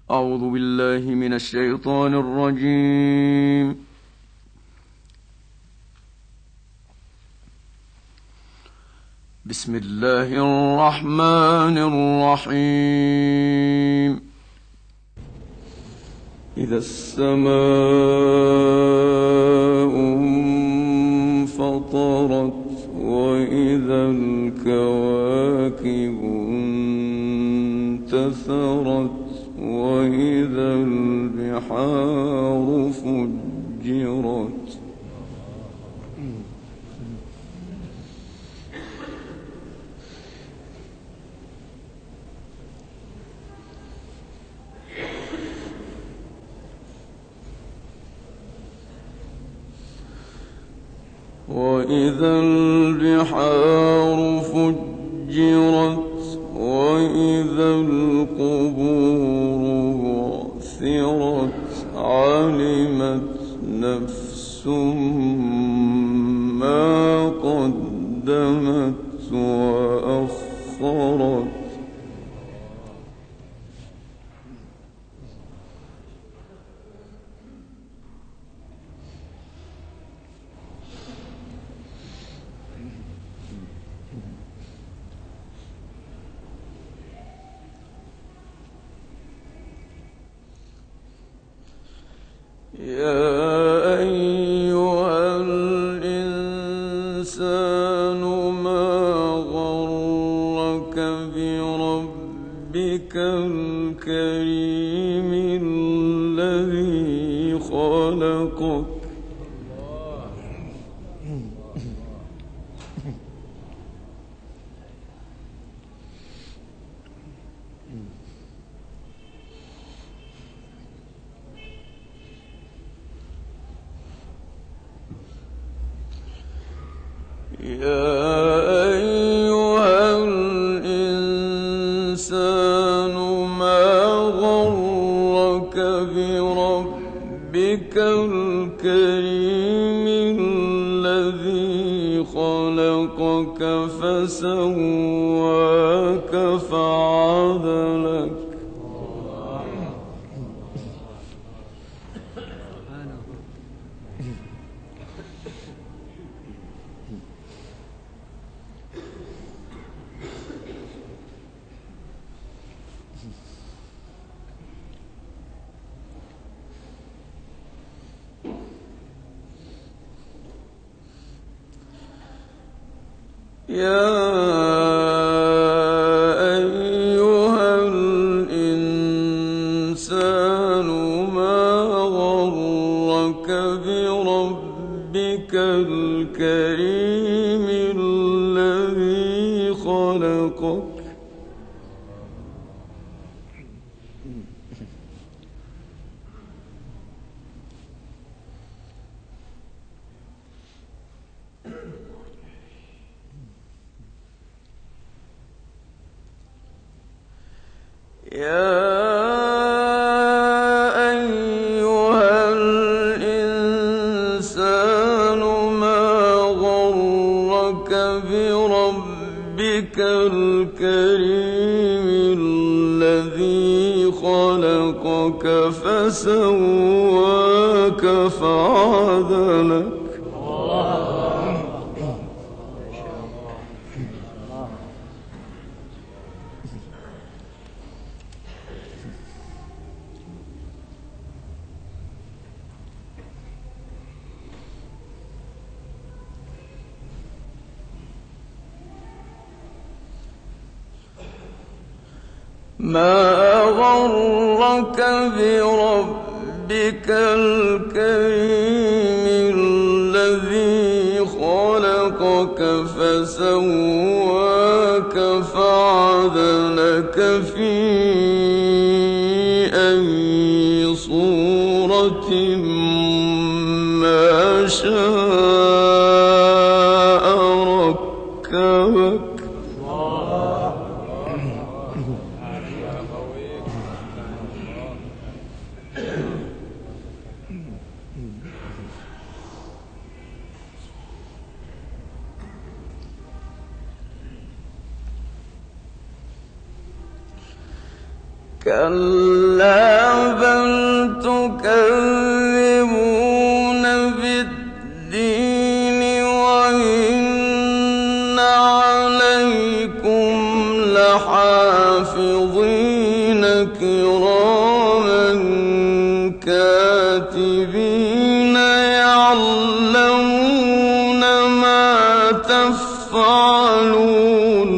أعوذ بالله من الشيطان الرجيم. بسم الله الرحمن الرحيم. إذا السماء انفطرت وإذا الكواكب انتثرت وإذا البحار فجرت وإذا البحار فجرت وإذا القبور بعثرت علمت نفس ما قدمت وأخرت يا أيها الإنسان ما غرك بربك الكريم الذي خلقك يا أيها الإنسان ما غرك بربك الكريم الذي خلقك فسواك فعدلك يا أيها الإنسان ما غرك بربك الكريم الذي خلقك يا أيها الإنسان ما غرك بربك الكريم الذي خلقك فسواك فعدلك ما غرك بربك الكريم الذي خلقك فسواك فعدلك في أي صورة ما شاء ركبك كلا بل تكذبون بالدين وإن عليكم لحافظين كراما كاتبين يعلمون ما تفعلون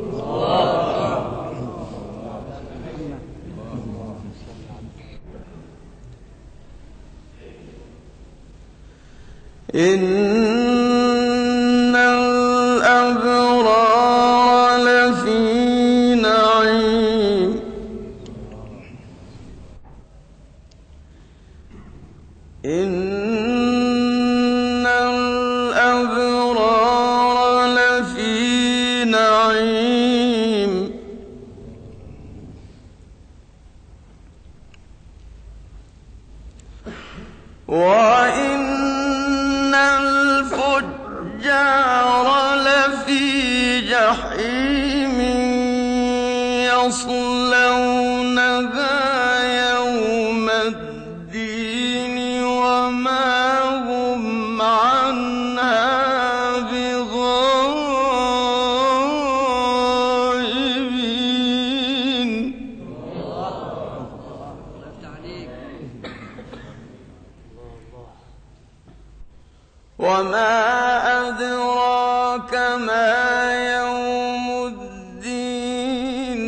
إن الأبرار لفي نعيم إن الأبرار لفي نعيم وإن الفجار لفي جحيم يصلونها يوم الدين وما هم عنها بغائبين وما أدراك ما يوم الدين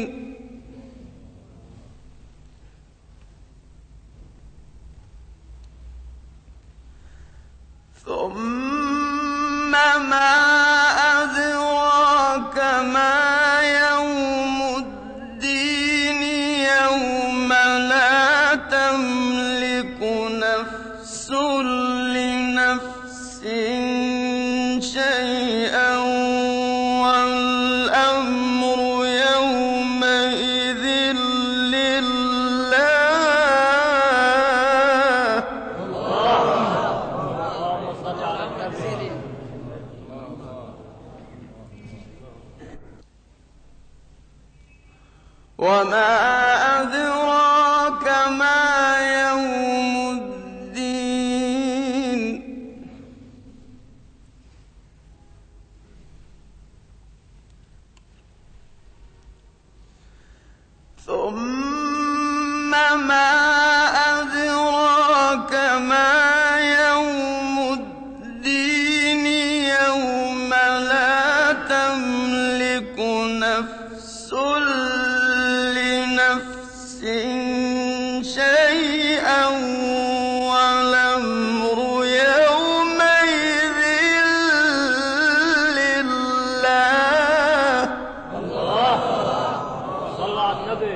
ثم ما أدراك ما يوم الدين يوم لا تملك نفس لنفس شيئا والأمر يومئذ لله وما أدراك ما يوم الدين ثم ما أدراك ما يوم الدين يوم لا تملك نفس لنفس شيئا والأمر يومئذ لله صلى على النبي.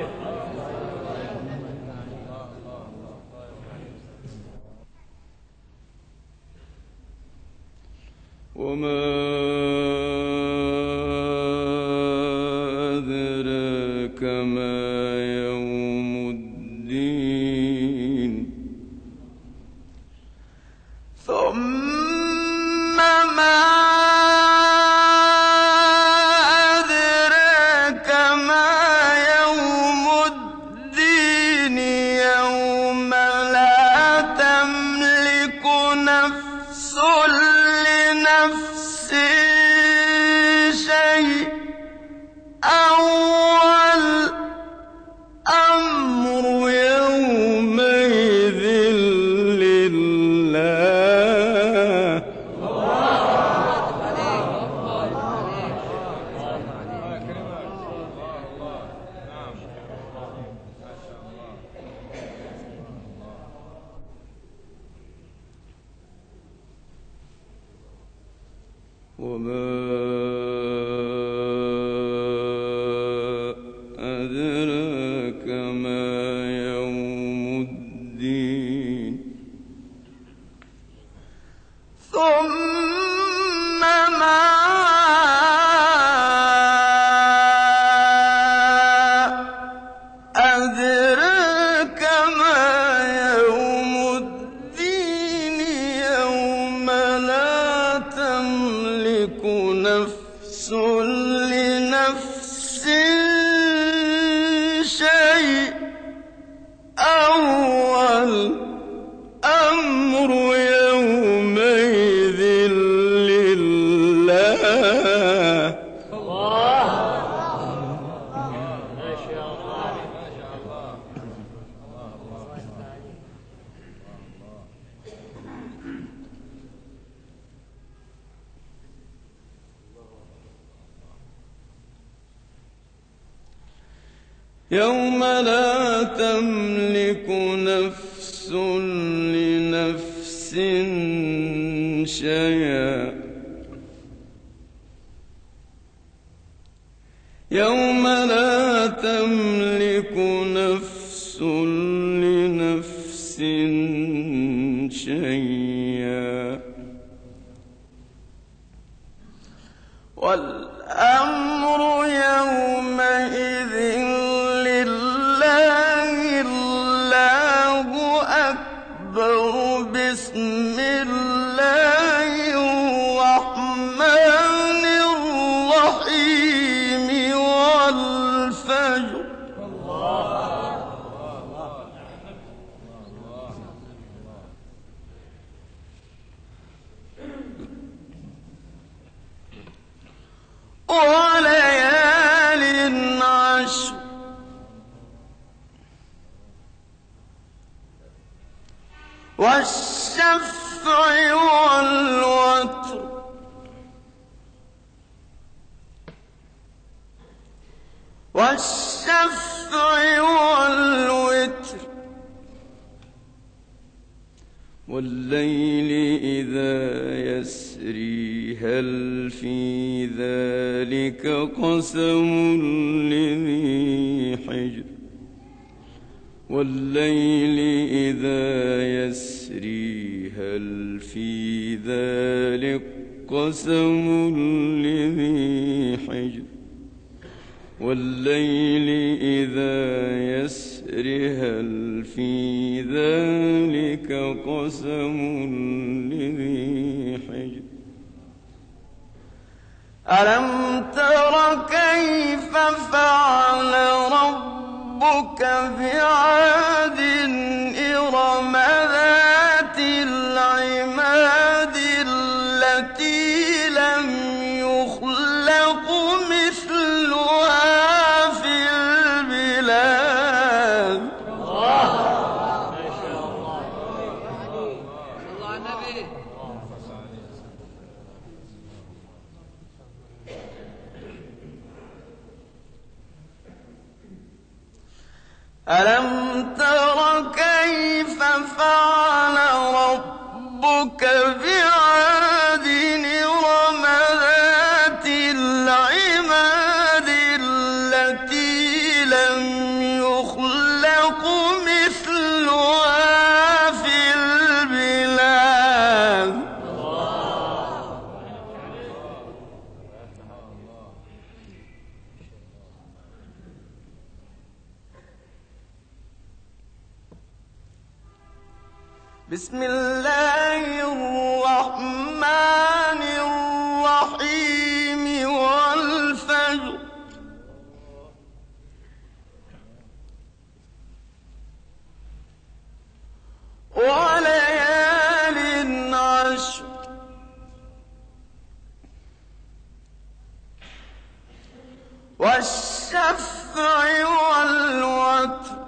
وما أدراك ما يوم الدين ثم ما أدراك ما يوم الدين يوم لا تملك نفس لنفس شيئا والأمر يومئذ لله وما أدراك ما يوم الدين ثم ما أدراك ما يوم الدين يوم لا تملك نفس لنفس شيئا الأمر يومئذ لله. ما شاء الله. يوم لا تملك نفس لنفس شيئا يوم لا تملك نفس لنفس شيئا والأمر يومئذ لله. الله أكبر. بسم الله الرحمن الرحيم. والفجر. وليال عشر. والشفع والوتر. والشفع والوتر. والليل إذا يسري. هل في ذلك قسم لذي حجر. والليل إذا يسري. هل في ذلك قسم لذي حجر. والليل إذا يسري. هل في ذلك قسم لذي حجر. ألم تر كيف فعل ربك بعاد. إرم ذات العماد التي لم يخلق مثلها في البلاد. ما شاء الله. صلى على النبي. ألم تر كيف فعل ربك بعاد. إرم ذات العماد التي لم يخلق مثلها في البلاد. بسم الله الرحمن الرحيم. والفجر. وليال عشر. والشفع والوتر.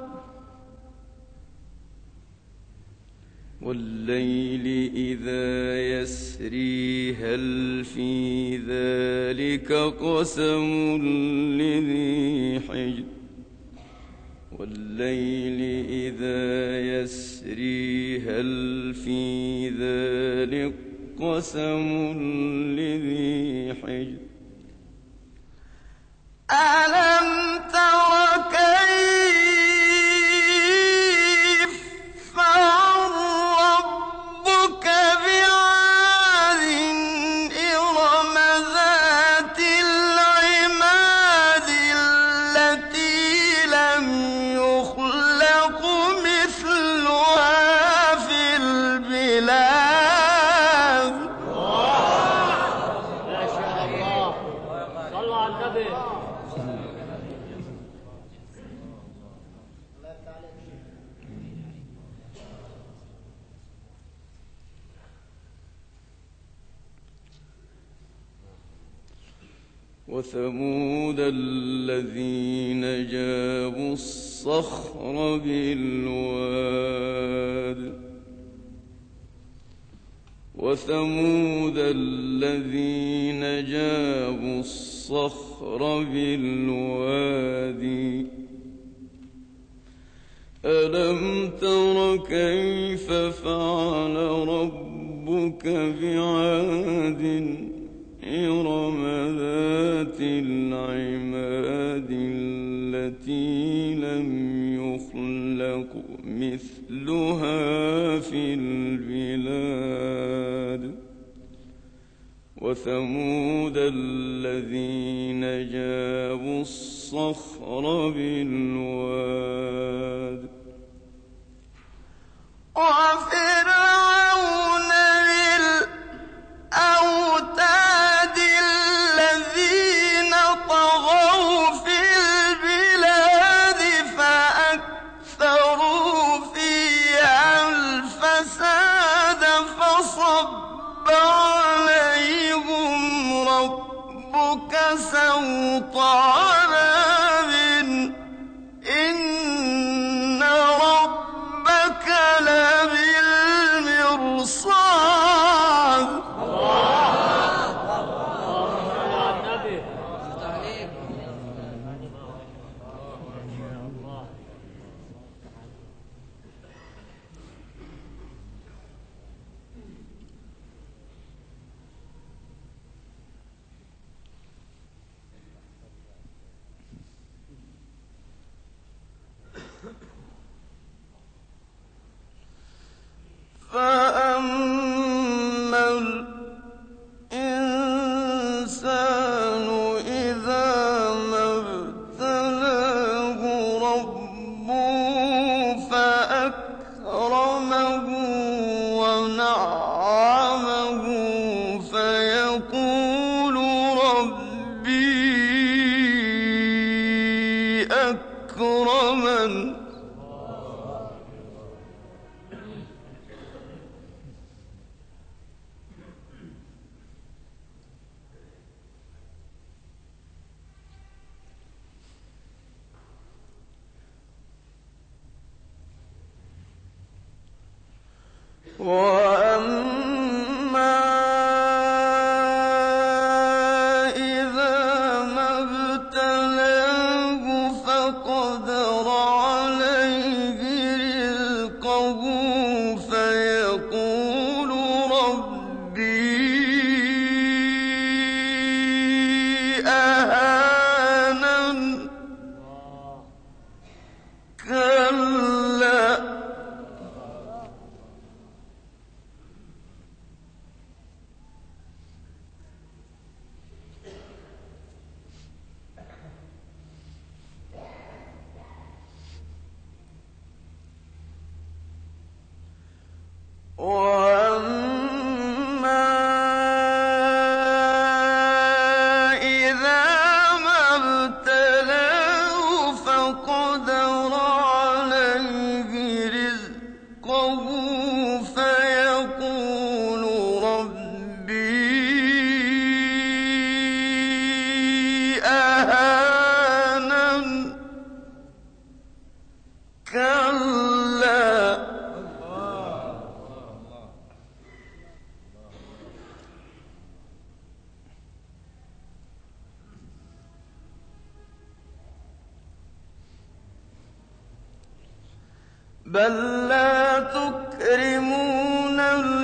والليل إذا يسري. هل في ذلك قسم لذي حجر. والليل إذا يسري. هل في ذلك قسم لذي حجر. ألم تر كيف فعل ربك بعاد. إرم ذات العماد التي لم يخلق مثلها في البلاد. ما شاء الله. صلى على النبي. وثمود الذين جابوا الصخر بالواد وثمود الذين جابوا الصخر بالوادي ألم تر كيف فعل ربك بعاد إرم ذات العماد التي لم يخلق مثلها في البلاد وثمود الذين جابوا الصخر بالواد وفرعون بالأوتاد الذين طغوا في البلاد فأكثروا فيها الفساد فصب عليهم ربك سوط عذاب إن ربك لبالمرصاد فأما الإنسان إذا ما ابتلاه ربه فأكرمه ونعمه فيقول ربي أكرمن وأما إذا ما ابتلاه فقدر عليه رزقه فيقول ربي أهانن كلا وأما إذا ما ابتلاه فقدر عليه رزقه فيقول ربي أهانن كلا بل لا تكرمون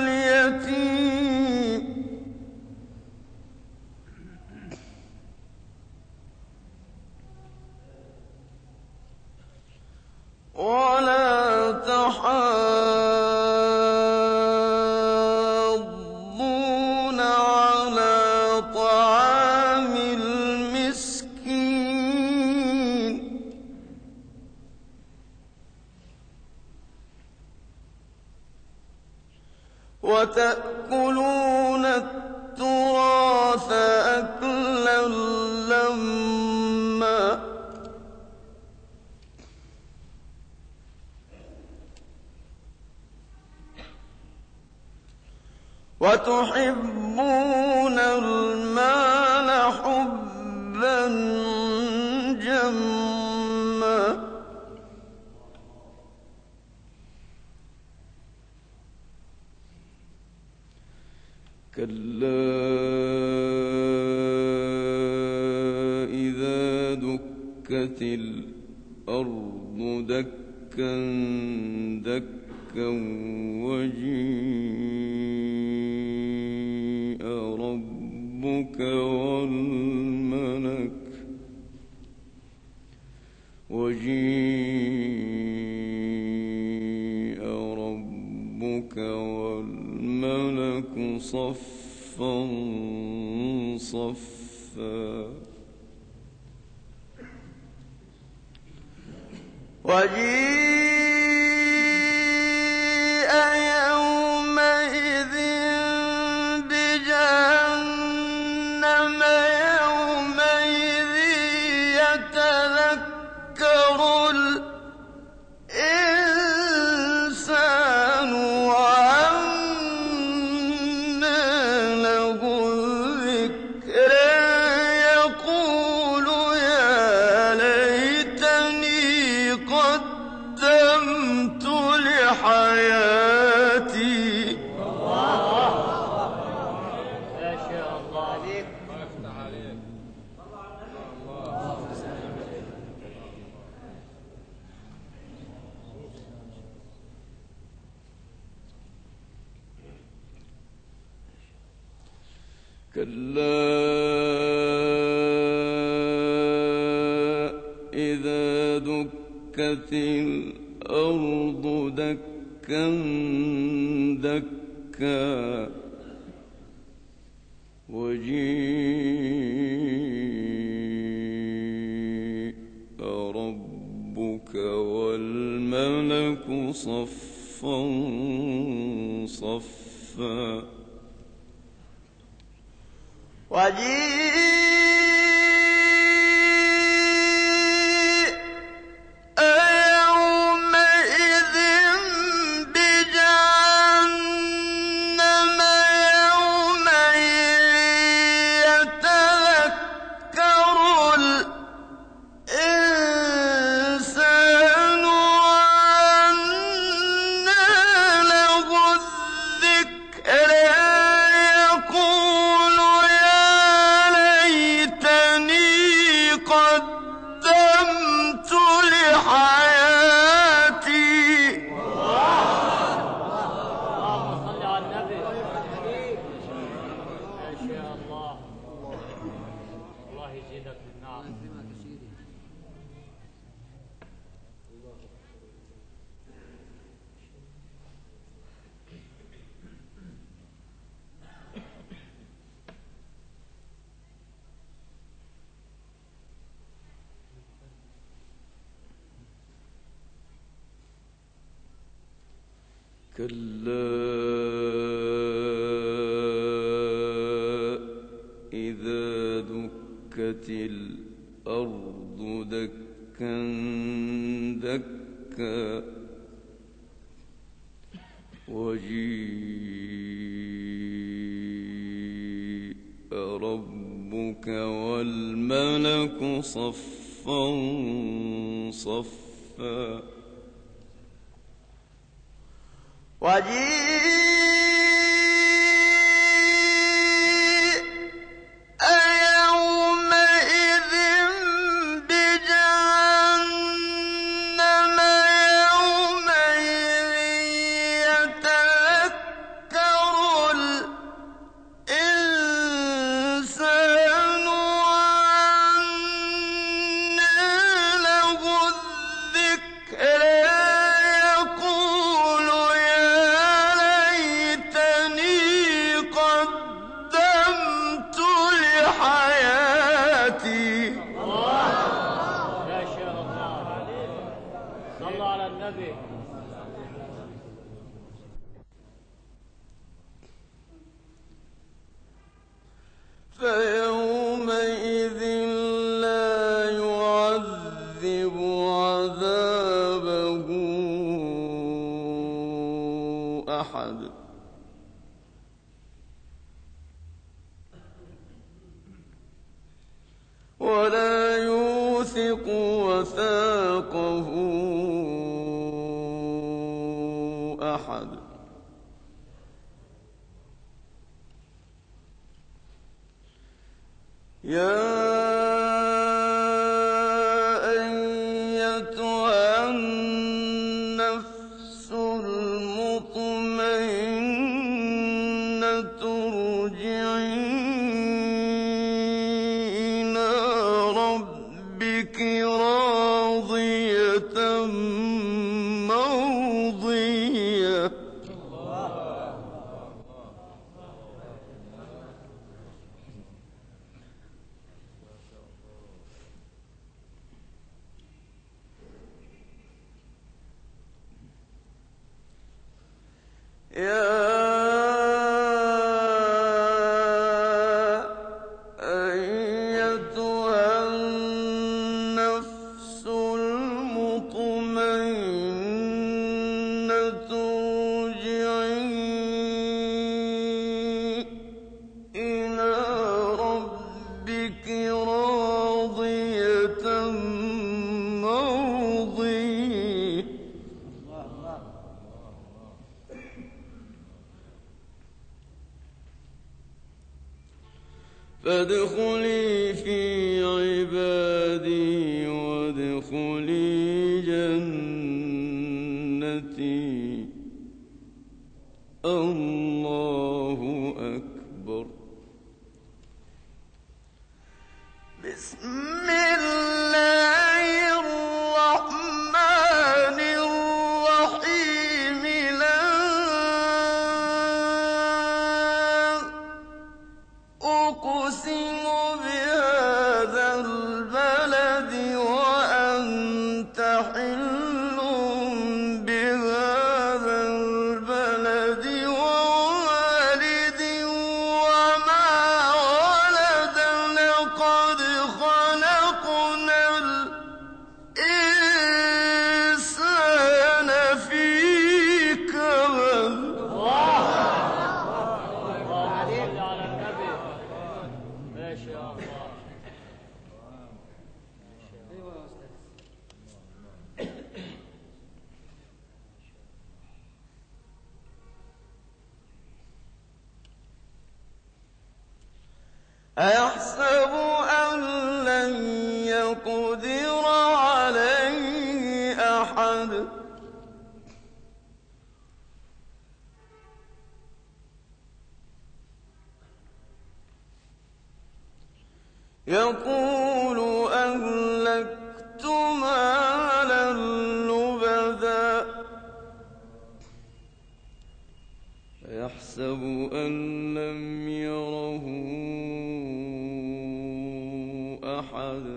اليتيم ولا تحاضون على طعام المسكين وتأكلون التراث أكلا لما وتحبون المال حبا كلا إذا دكت الأرض دكا دكا وجيء ربك والملك صفا صفا وجيء يومئذ بجهنم يومئذ يتذكر الإنسان وأنى له الذكر يقول يا ليتني قدمت لحياتي ما شاء الله عليك. كلا إذا دكت الأرض دكا دكا وجيء ربك والملك صفا صفا وجيء يومئذ بجهنم يومئذ يتذكر الإنسان وأنى له الذكر يقول يا ليتني قدمت لحياتي اللهم صل على النبي. ما شاء الله. الله يزيدك من نعم. كلا إذا دكت الأرض دكا دكا وجيء ربك والملك صفا صفا وجيء يومئذ بجهنم يومئذ يتذكر الإنسان وأنى له الذكر يقول يا ليتني قدمت لحياتي ما شاء الله. صلوا على النبي. فيومئذ لا يعذب عذابه أحد ولا يوثق وثاقه أحد يا أيتها النفس المطمئنة ارجعي إلى ربك راضية مرضية. يا أيتها النفس المطمئنة ارجعي إلى ربك راضية مرضية. فادخلي في عبادي وادخلي جنتي. الله أكبر. بسم الله الرحمن الرحيم. لا أقسم بهذا البلد وأنت حل بهذا البلد ووالد وما ولد. لقد خلقنا الإنسان في كبد. أيحسب أن لن يقدر عليه أحد. يقول أهلكت مالا لبدا. يحسب أن لم يره أحد.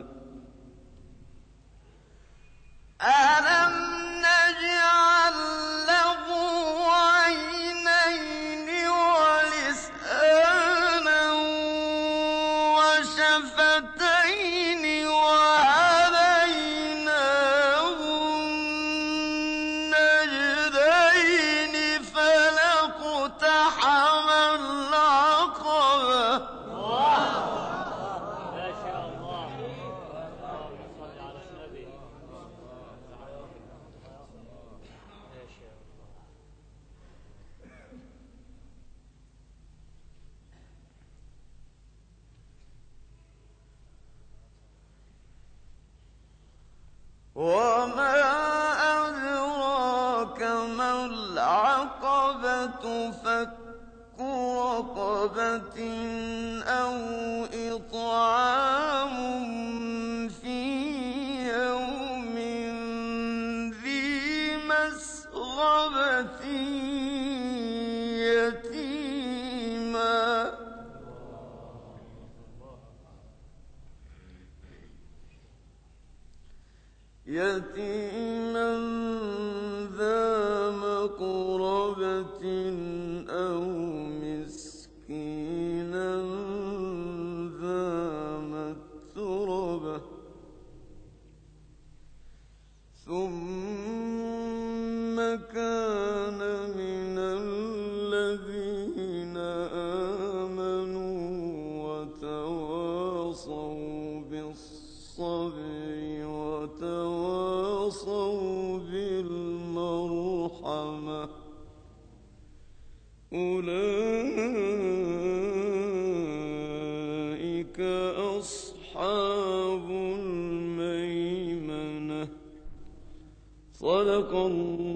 ألم نجعل له عينين ولسانا وشفتين وهديناه النجدين. فلاقتحم العقبة. ما شاء الله. اللهم صل على النبي. ما شاء الله. وما أدراك ما العقبة. فك رقبة أو إطعام في يوم ذي مسغبة يتيما. يتيما ذا مقربة أو مسكينا ذا متربة. ثم كان من الذين آمنوا وتواصوا بالصبر وتواصوا بالمرحمة. أولئك صدق الله